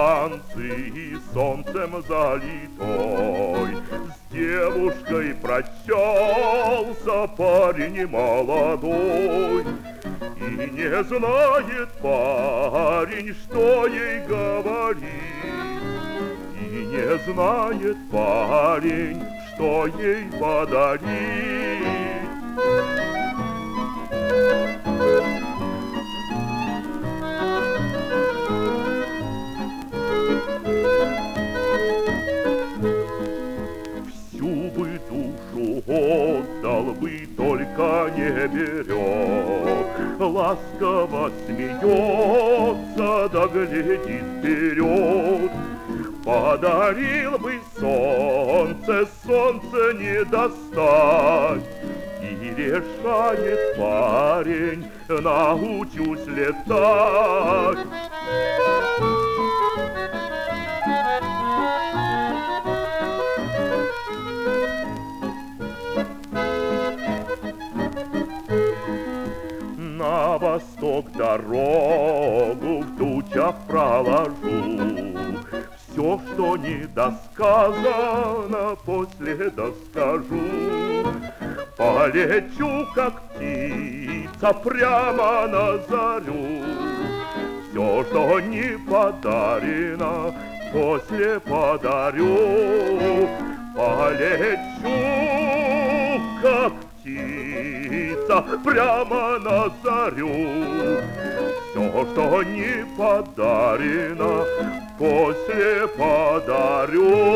танцы и солнцем залитой. С девушкой прощался парень молодой. И не знает парень, что ей говорить. И не знает парень, что ей подарить. Всю бы душу отдал бы, только не берет. Ласково смеется, да глядит вперед. Подарил бы солнце, солнце не достать. И решает парень, научусь летать. На восток дорогу в тучах проложу. Все, что не досказано, после доскажу. Полечу, как птица, прямо на зарю. Все, что не подарено, после подарю. Полечу, как птица, прямо на зарю. Все, что не подарено, после подарю.